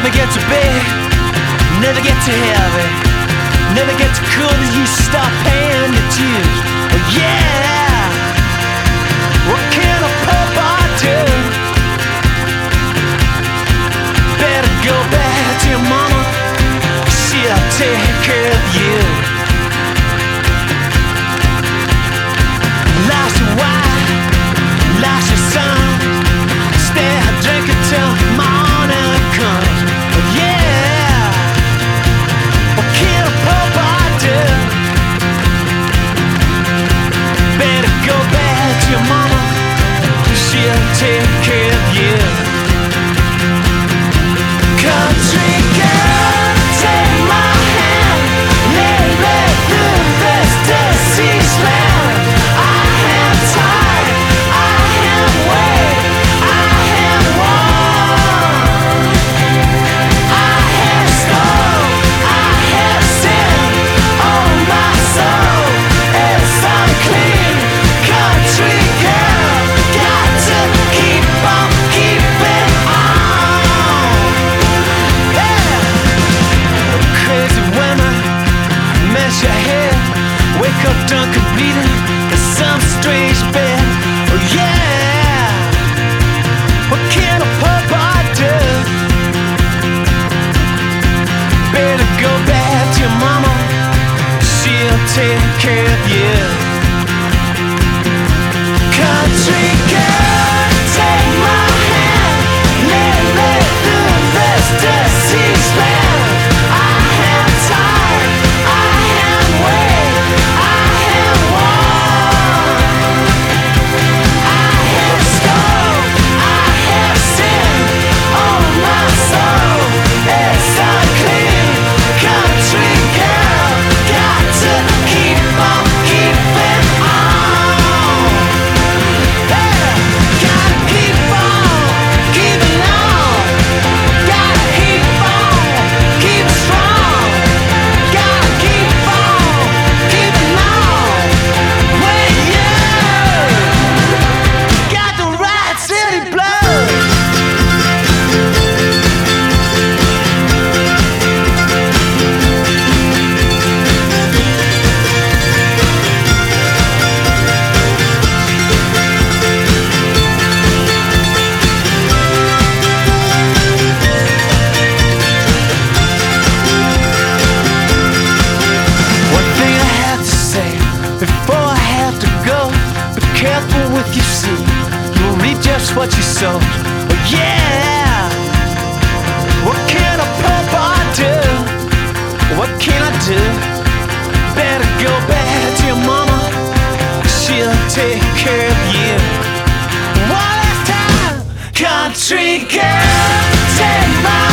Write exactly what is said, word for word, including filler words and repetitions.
Never get too big, never get too heavy, never get too cool that you stop paying your dues. Oh yeah, what can a pop I do? Better go back to your mama, she'll take care of you. Life's a wine, life's a song, stay drinking till morning comes. Oh yeah, what can a pop I do? Better go back to your mama, she'll take care of you. Country girl, take my hand, lead me through this deceased land. I am tired, I am weak, I am worn, I have stole, I have sinned, oh my soul is unclean. Country girl, got to keep on keeping on. Yeah. Crazy women, mess your head, wake up drunk and bleeding in some strange bed. Oh yeah, what can a pop I do? Better go back to your mama, she'll take care of you. Country girl, take my hand, lead me through this deceased land. I am tired, I am weak, I am worn, I have stole, I have sinned, oh my soul is unclean. Country girl, got to keep on keeping on. Yeah, gotta keep on keeping on. Gotta keep on keeping strong. Gotta keep on keeping on. When you got the right city blood. One thing I have to say before I have to go: be careful with your seed, you'll reap just what you sow. Oh yeah, what can a pop I do? What can I do? Better go back to your mama, she'll take care of you. One last time, country girl, take my